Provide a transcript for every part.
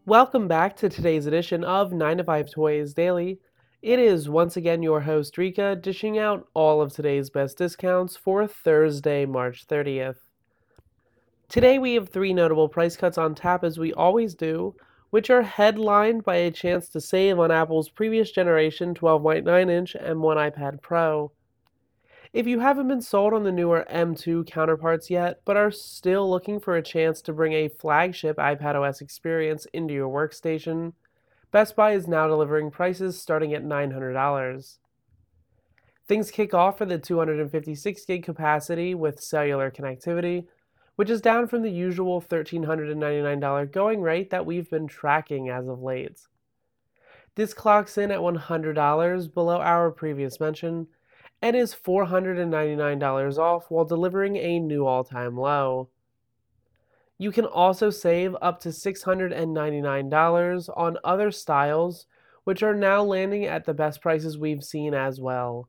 Welcome back to today's edition of 9 to 5 Toys Daily. It is once again your host Rika dishing out all of today's best discounts for Thursday, March 30th. Today we have three notable price cuts on tap as we always do, which are headlined by a chance to save on Apple's previous generation 12.9-inch M1 iPad Pro. If you haven't been sold on the newer M2 counterparts yet, but are still looking for a chance to bring a flagship iPadOS experience into your workstation, Best Buy is now delivering prices starting at $900. Things kick off for the 256 gig capacity with cellular connectivity, which is down from the usual $1,399 going rate that we've been tracking as of late. This clocks in at $100 below our previous mention and is $499 off while delivering a new all-time low. You can also save up to $699 on other styles, which are now landing at the best prices we've seen as well.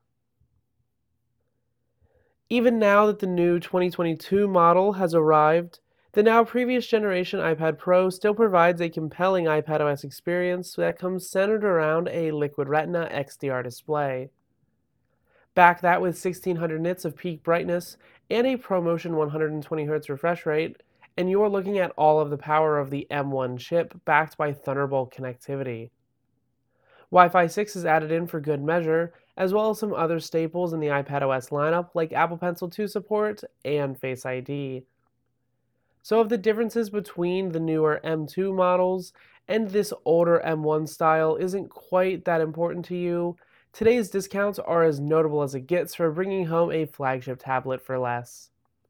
Even now that the new 2022 model has arrived, the now previous generation iPad Pro still provides a compelling iPadOS experience that comes centered around a Liquid Retina XDR display. Back that with 1600 nits of peak brightness and a ProMotion 120Hz refresh rate, and you're looking at all of the power of the M1 chip backed by Thunderbolt connectivity. Wi-Fi 6 is added in for good measure, as well as some other staples in the iPadOS lineup like Apple Pencil 2 support and Face ID. So if the differences between the newer M2 models and this older M1 style isn't quite that important to you, today's discounts are as notable as it gets for bringing home a flagship tablet for less.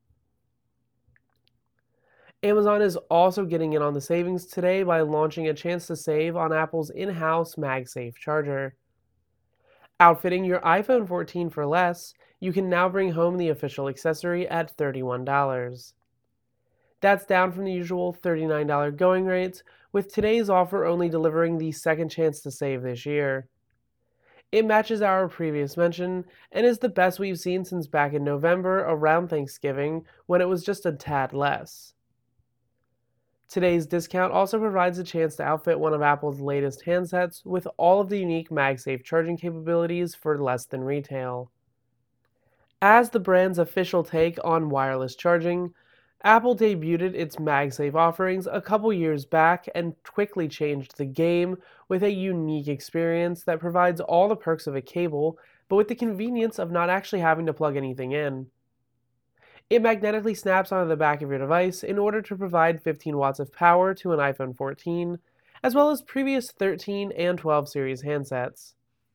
Amazon is also getting in on the savings today by launching a chance to save on Apple's in-house MagSafe charger. Outfitting your iPhone 14 for less, you can now bring home the official accessory at $31. That's down from the usual $39 going rates, with today's offer only delivering the second chance to save this year. It matches our previous mention and is the best we've seen since back in November around Thanksgiving when it was just a tad less. Today's discount also provides a chance to outfit one of Apple's latest handsets with all of the unique MagSafe charging capabilities for less than retail. As the brand's official take on wireless charging, Apple debuted its MagSafe offerings a couple years back and quickly changed the game with a unique experience that provides all the perks of a cable, but with the convenience of not actually having to plug anything in. It magnetically snaps onto the back of your device in order to provide 15 watts of power to an iPhone 14, as well as previous 13 and 12 series handsets.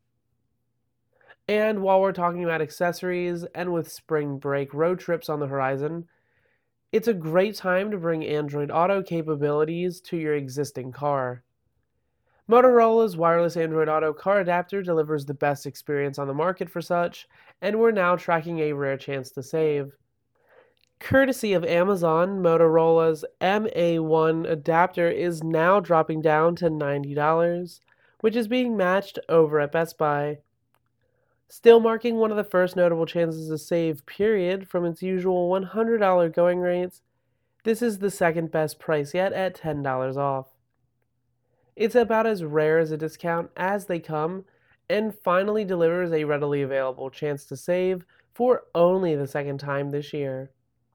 And while we're talking about accessories, and with spring break road trips on the horizon, it's a great time to bring Android Auto capabilities to your existing car. Motorola's wireless Android Auto car adapter delivers the best experience on the market for such, and we're now tracking a rare chance to save. Courtesy of Amazon, Motorola's MA1 adapter is now dropping down to $90, which is being matched over at Best Buy. Still marking one of the first notable chances to save, period, from its usual $100 going rates, this is the second best price yet at $10 off. It's about as rare as a discount as they come, and finally delivers a readily available chance to save for only the second time this year.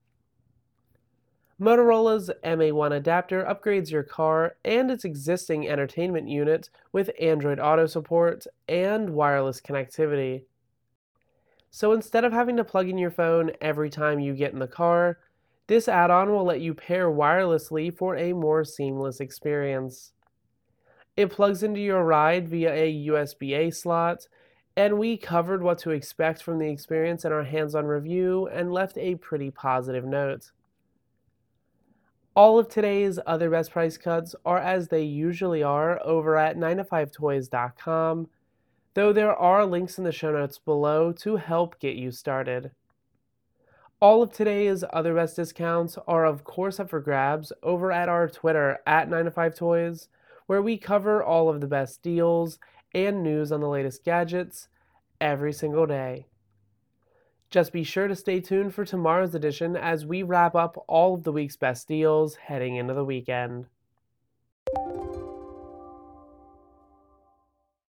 Motorola's MA1 adapter upgrades your car and its existing entertainment unit with Android Auto support and wireless connectivity. So instead of having to plug in your phone every time you get in the car, this add-on will let you pair wirelessly for a more seamless experience. It plugs into your ride via a USB-A slot, and we covered what to expect from the experience in our hands-on review and left a pretty positive note. All of today's other best price cuts are as they usually are over at 9to5toys.com, though there are links in the show notes below to help get you started. All of today's other best discounts are of course up for grabs over at our Twitter at 9to5toys, where we cover all of the best deals and news on the latest gadgets every single day. Just be sure to stay tuned for tomorrow's edition as we wrap up all of the week's best deals heading into the weekend.